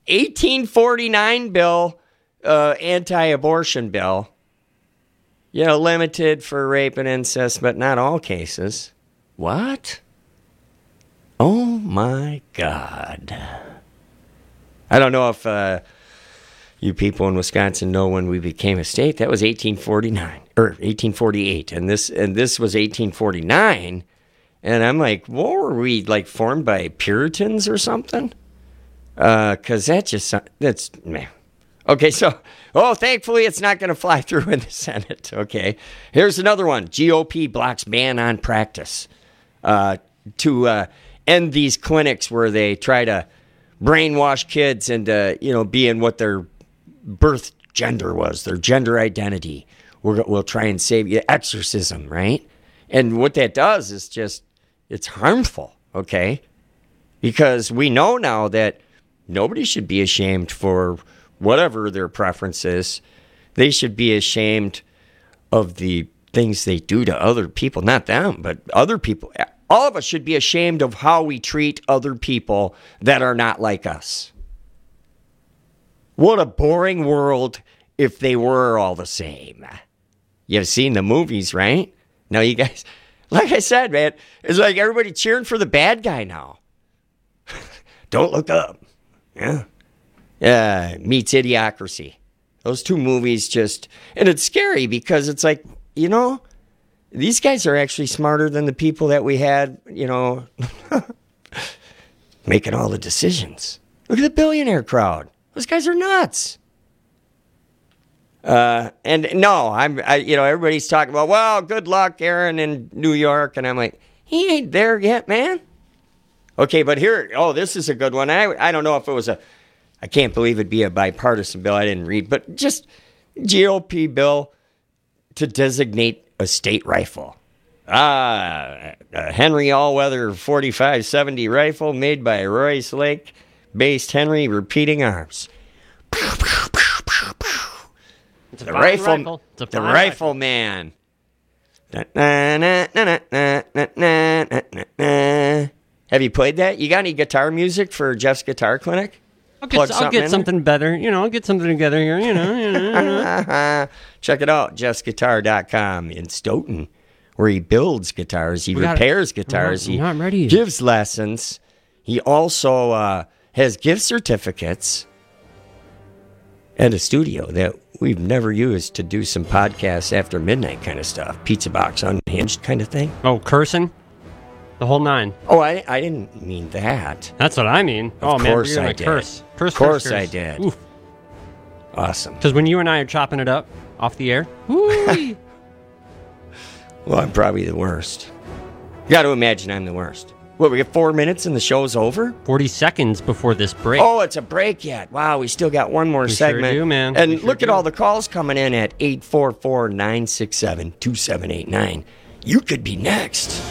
1849 bill, anti-abortion bill, limited for rape and incest, but not all cases. What? Oh, my God. I don't know if you people in Wisconsin know when we became a state. That was 1849 or 1848, and this was 1849. And I'm like, what were we, like, formed by Puritans or something? Because that's man. Okay, so thankfully it's not going to fly through in the Senate. Okay, here's another one. GOP blocks ban on practice to end these clinics where they try to brainwash kids into being what their birth gender was, their gender identity. We'll try and save you. Exorcism, right? And what that does is just, it's harmful, okay? Because we know now that nobody should be ashamed for whatever their preference is. They should be ashamed of the things they do to other people. Not them, but other people. All of us should be ashamed of how we treat other people that are not like us. What a boring world if they were all the same. You've seen the movies, right? Now you guys, like I said, man, it's like everybody cheering for the bad guy now. Don't Look Up. Yeah. Meets Idiocracy. Those two movies just, and it's scary because it's like, these guys are actually smarter than the people that we had, making all the decisions. Look at the billionaire crowd. Those guys are nuts. And no, everybody's talking about, well, good luck, Aaron, in New York. And I'm like, he ain't there yet, man. Okay, but here, this is a good one. I don't know if it was I can't believe it'd be a bipartisan bill. I didn't read, but just GOP bill to designate a state rifle. A Henry All-Weather 45-70 rifle made by Royce Lake-based Henry Repeating Arms. It's the rifle man. Have you played that? You got any guitar music for Jeff's Guitar Clinic? I'll get something better. I'll get something together here. Check it out, jeffsguitar.com in Stoughton, where he builds guitars. He repairs guitars. He gives lessons. He also has gift certificates and a studio that we've never used to do some podcasts after midnight kind of stuff. Pizza Box Unhinged kind of thing. Oh, cursing? The whole nine. Oh, I didn't mean that. That's what I mean. Of course I did. Curse. Of course I did. Oof. Awesome. Because when you and I are chopping it up off the air, well, I'm probably the worst. You got to imagine I'm the worst. What, we get 4 minutes and the show's over? 40 seconds before this break. Oh, it's a break yet. Wow, we still got one more segment. Sure do, man. And look at all the calls coming in at 844-967-2789. You could be next.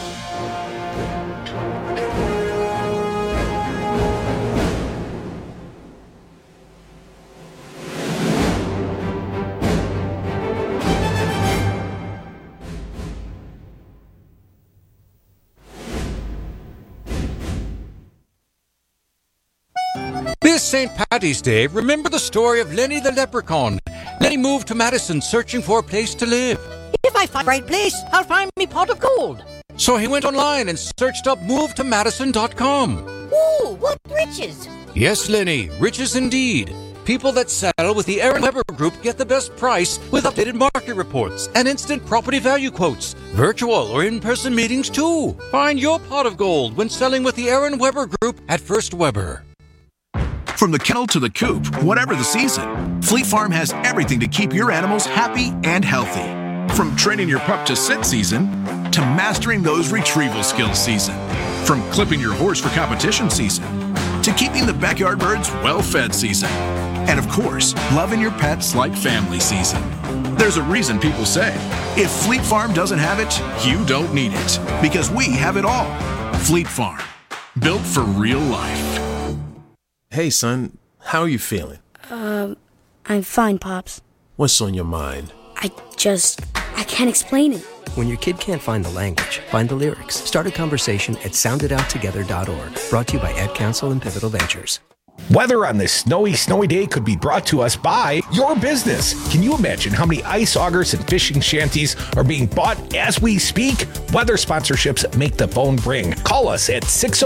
This St. Paddy's Day, remember the story of Lenny the Leprechaun. Lenny moved to Madison searching for a place to live. If I find the right place, I'll find me pot of gold. So he went online and searched up movetomadison.com. Ooh, what riches! Yes, Lenny, riches indeed. People that settle with the Aaron Weber Group get the best price with updated market reports and instant property value quotes. Virtual or in-person meetings too. Find your pot of gold when selling with the Aaron Weber Group at First Weber. From the kennel to the coop, whatever the season, Fleet Farm has everything to keep your animals happy and healthy. From training your pup to sit season, to mastering those retrieval skills season. From clipping your horse for competition season, to keeping the backyard birds well-fed season. And of course, loving your pets like family season. There's a reason people say, if Fleet Farm doesn't have it, you don't need it. Because we have it all. Fleet Farm, built for real life. Hey, son, how are you feeling? I'm fine, Pops. What's on your mind? I can't explain it. When your kid can't find the language, find the lyrics. Start a conversation at sounditouttogether.org. Brought to you by Ad Council and Pivotal Ventures. Weather on this snowy day could be brought to us by your business. Can you imagine how many ice augers and fishing shanties are being bought as we speak? Weather sponsorships make the phone ring. Call us at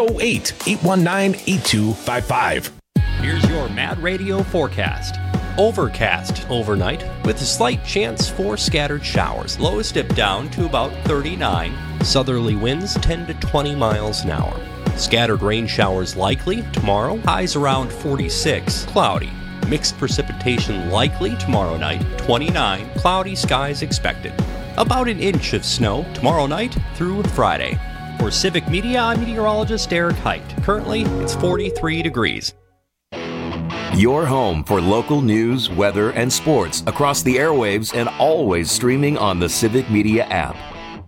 608-819-8255. Here's your Mad Radio forecast. Overcast overnight with a slight chance for scattered showers. Lows dip down to about 39. Southerly winds 10 to 20 miles an hour. Scattered rain showers likely tomorrow. Highs around 46. Cloudy. Mixed precipitation likely tomorrow night. 29. Cloudy skies expected. About an inch of snow tomorrow night through Friday. For Civic Media, I'm meteorologist Eric Height. Currently, it's 43 degrees. Your home for local news, weather, and sports across the airwaves and always streaming on the Civic Media app.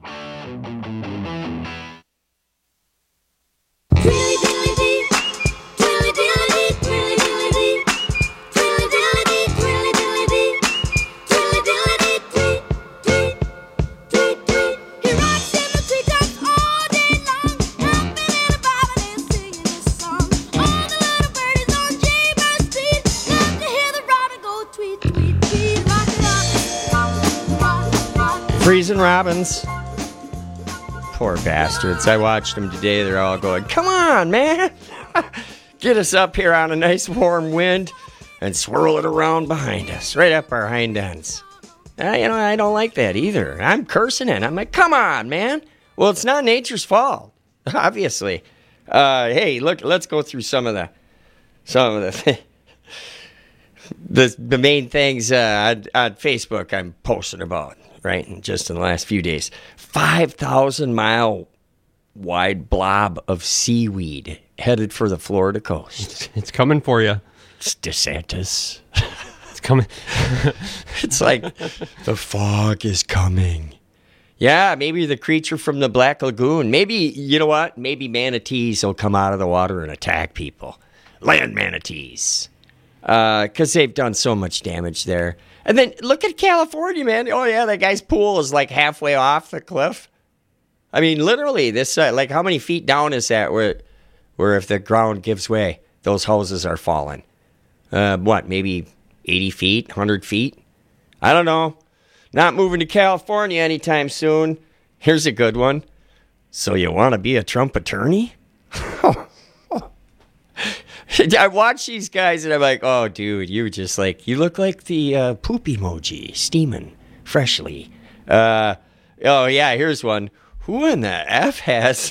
Freezing Robins. Poor bastards. I watched them today. They're all going, come on, man. Get us up here on a nice warm wind and swirl it around behind us, right up our hind ends. I don't like that either. I'm cursing it. I'm like, come on, man. Well, it's not nature's fault, obviously. Hey, look, let's go through some of the the main things on Facebook I'm posting about. Right, and just in the last few days, 5,000-mile wide blob of seaweed headed for the Florida coast. It's coming for you. It's DeSantis. It's coming. It's like the fog is coming. Yeah, maybe the creature from the Black Lagoon. Maybe, you know what? Maybe manatees will come out of the water and attack people. Land manatees. Because they've done so much damage there. And then look at California, man. Oh, yeah, that guy's pool is like halfway off the cliff. I mean, literally, this like how many feet down is that where if the ground gives way, those houses are falling? Maybe 80 feet, 100 feet? I don't know. Not moving to California anytime soon. Here's a good one. So you want to be a Trump attorney? I watch these guys and I'm like, oh, dude, you look like the poop emoji, steaming freshly. Oh, yeah, here's one. Who in the F has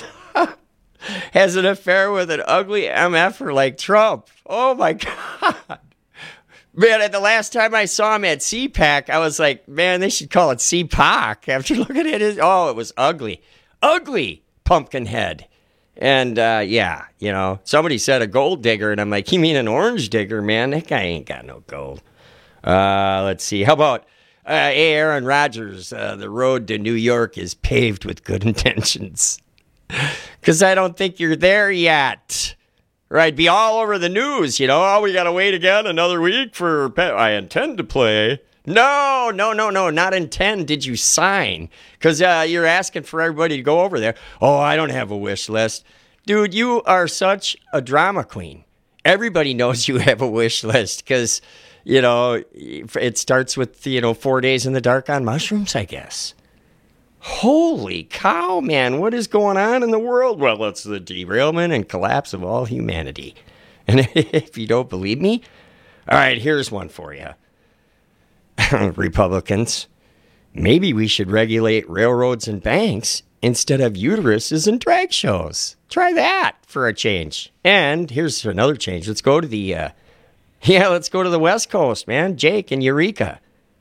an affair with an ugly MFer like Trump? Oh, my God. Man, the last time I saw him at CPAC, I was like, man, they should call it CPAC. After looking at it was ugly. Ugly pumpkin head. And, somebody said a gold digger, and I'm like, you mean an orange digger, man? That guy ain't got no gold. Let's see. How about Aaron Rodgers? The road to New York is paved with good intentions. Because I don't think you're there yet. Right, be all over the news, Oh, we got to wait again another week for I intend to play. No, not intend. Did you sign? Because you're asking for everybody to go over there. Oh, I don't have a wish list. Dude, you are such a drama queen. Everybody knows you have a wish list because, it starts with, 4 days in the dark on mushrooms, I guess. Holy cow, man. What is going on in the world? Well, it's the derailment and collapse of all humanity. And if you don't believe me, all right, here's one for you. Republicans, maybe we should regulate railroads and banks instead of uteruses and drag shows. Try that for a change. And here's another change. Let's go to the West Coast, man. Jake and Eureka.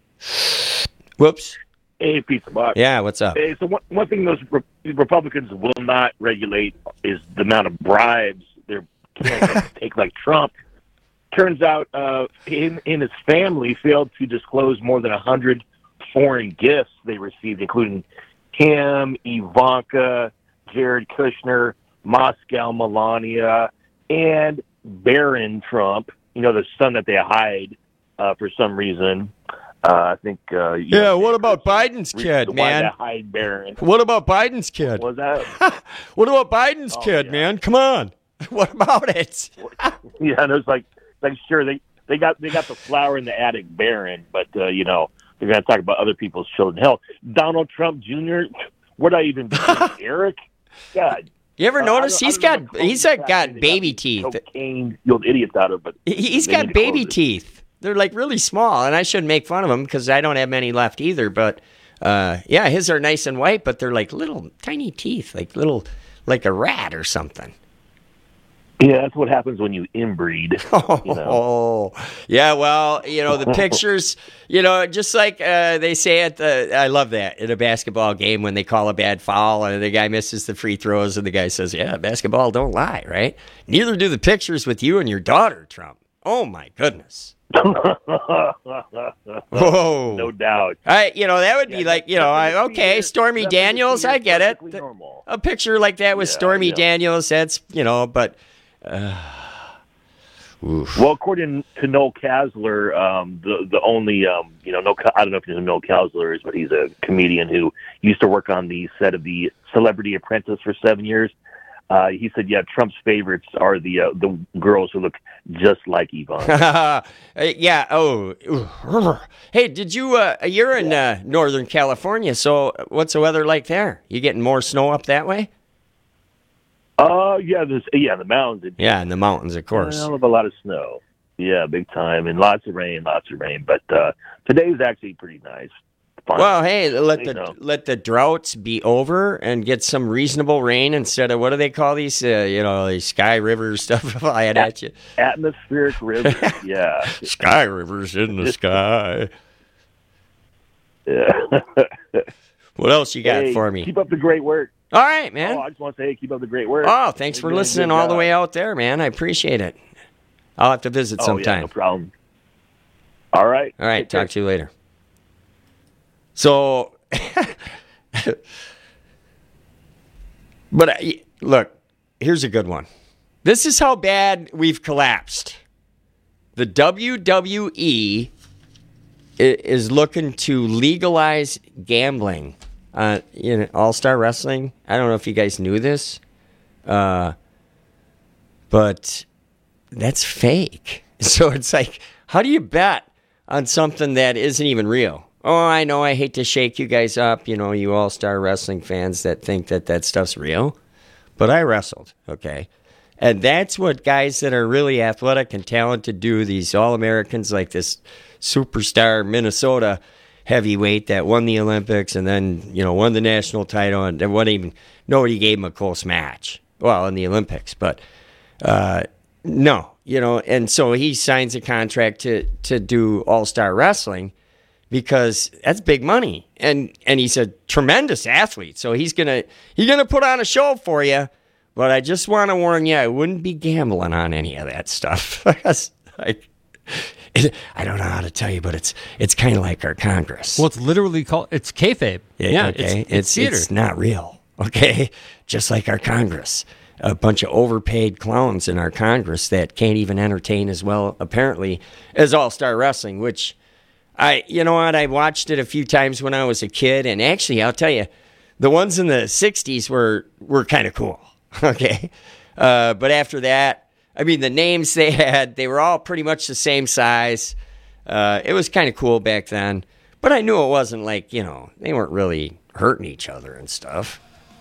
Whoops. Hey, Pizza Box. Yeah, what's up? Hey, so one thing those Republicans will not regulate is the amount of bribes they're going to take, like Trump. Turns out him and his family failed to disclose more than 100 foreign gifts they received, including him, Ivanka, Jared Kushner, Moscow Melania, and Barron Trump, the son that they hide for some reason. I think. What about Biden's kid, man? Hide Barron. What about Biden's kid? What was that? What about Biden's kid, man? Come on. What about it? Yeah, and it's like sure they got the flower in the attic barren, but you know, they're going to talk about other people's children. Hell, Donald Trump Jr. What I even Eric? God. You ever notice he's got baby teeth? Cocaine, you old idiots out of, but he's got baby teeth. They're like really small, and I shouldn't make fun of him because I don't have many left either. But yeah, his are nice and white, but they're like little tiny teeth, like a rat or something. Yeah, that's what happens when you inbreed. You know? Oh, yeah. Well, you know, the pictures, you know, just like they say I love that in a basketball game when they call a bad foul and the guy misses the free throws and the guy says, yeah, basketball don't lie, right? Neither do the pictures with you and your daughter, Trump. Oh, my goodness. Whoa. No doubt. You know, that would be like, you know, okay, Stormy Daniels, I get it. A picture like that with Stormy Daniels, that's, you know, but... Well, according to Noel Casler, the only you know, I don't know if you know who Noel Casler is, but he's a comedian who used to work on the set of the Celebrity Apprentice for 7 years. He said, yeah, Trump's favorites are the girls who look just like Ivanka. Yeah. Oh, hey, did you? You're in Northern California, so what's the weather like there? You getting more snow up that way? Yeah, the mountains. Yeah, in the mountains, of course. A lot of snow. Yeah, big time, and lots of rain. But today's actually pretty nice. Fun. Well, hey, let the droughts be over and get some reasonable rain instead of what do they call these? You know, these sky rivers stuff flying at you. Atmospheric rivers. Yeah, sky rivers in the sky. Yeah. What else you got for me? Keep up the great work. All right, man. I just want to say, keep up the great work. Oh, thanks for listening all the way out there, man. I appreciate it. I'll have to visit sometime. Yeah, no problem. All right. All right. Talk to you later. So, but look, here's a good one. This is how bad we've collapsed. The WWE is looking to legalize gambling. All-Star Wrestling. I don't know if you guys knew this, but that's fake. So it's like, how do you bet on something that isn't even real? Oh, I know, I hate to shake you guys up, you know, you All-Star Wrestling fans that think that stuff's real, but I wrestled, okay? And that's what guys that are really athletic and talented do, these All-Americans like this superstar Minnesota heavyweight that won the Olympics and then, you know, won the national title and nobody gave him a close match. Well, in the Olympics, but no, you know, and so he signs a contract to do All-Star Wrestling because that's big money. And he's a tremendous athlete. So he's gonna put on a show for you, but I just want to warn you, I wouldn't be gambling on any of that stuff. I don't know how to tell you, but it's kind of like our Congress. Well, it's literally called, it's kayfabe. Yeah, okay. It's theater. It's not real, okay? Just like our Congress. A bunch of overpaid clowns in our Congress that can't even entertain as well, apparently, as All-Star Wrestling, which, you know what, I watched it a few times when I was a kid, and actually, I'll tell you, the ones in the 60s were kind of cool, okay? But after that, I mean, the names they had, they were all pretty much the same size. It was kind of cool back then. But I knew it wasn't like, you know, they weren't really hurting each other and stuff.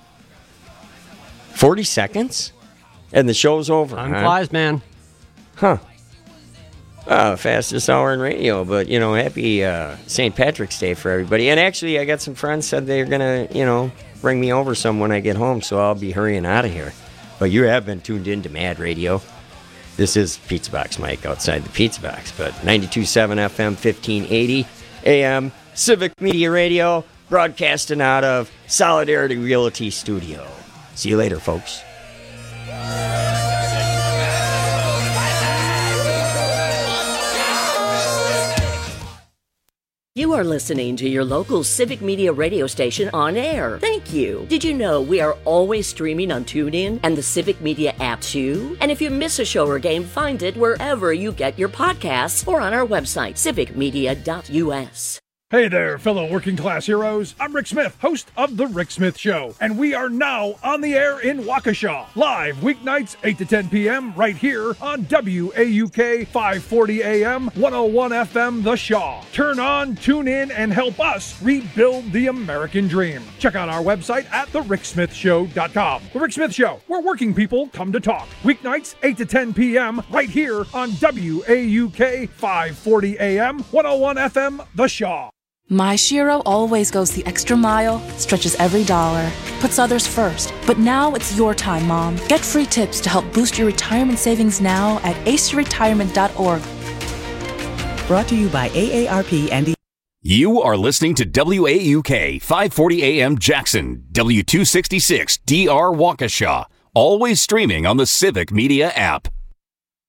40 seconds? And the show's over. Time flies, man. Huh. Fastest hour in radio. But, you know, happy St. Patrick's Day for everybody. And actually, I got some friends said they're going to, you know, bring me over some when I get home. So I'll be hurrying out of here. But you have been tuned in to Mad Radio. This is Pizza Box Mike outside the Pizza Box, but 92.7 FM, 1580 AM, Civic Media Radio, broadcasting out of Solidarity Realty Studio. See you later, folks. You are listening to your local Civic Media radio station on air. Thank you. Did you know we are always streaming on TuneIn and the Civic Media app too? And if you miss a show or game, find it wherever you get your podcasts or on our website, civicmedia.us. Hey there, fellow working class heroes. I'm Rick Smith, host of The Rick Smith Show, and we are now on the air in Waukesha. Live weeknights 8 to 10 p.m. right here on WAUK 540 AM, 101 FM The Shaw. Turn on, tune in, and help us rebuild the American dream. Check out our website at thericksmithshow.com. The Rick Smith Show, where working people come to talk. Weeknights 8 to 10 p.m. right here on WAUK 540 AM, 101 FM The Shaw. My Shiro always goes the extra mile, stretches every dollar, puts others first. But now it's your time, Mom. Get free tips to help boost your retirement savings now at aceyourretirement.org. Brought to you by AARP and the... You are listening to WAUK 540 AM Jackson, W266 DR Waukesha, always streaming on the Civic Media app.